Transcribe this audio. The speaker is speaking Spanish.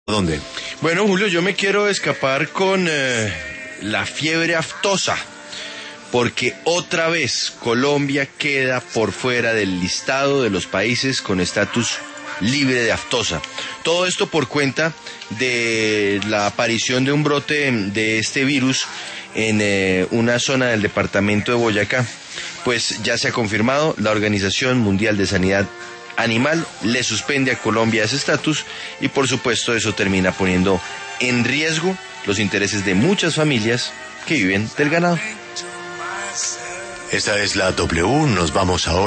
¿Dónde? Bueno, Julio, yo me quiero escapar con la fiebre aftosa, porque otra vez Colombia queda por fuera del listado de los países con estatus libre de aftosa. Todo esto por cuenta de la aparición de un brote de este virus en una zona del departamento de Boyacá. Pues ya se ha confirmado, la Organización Mundial de Sanidad Animal le suspende a Colombia ese estatus y por supuesto eso termina poniendo en riesgo los intereses de muchas familias que viven del ganado. Esta es la W, nos vamos ahora.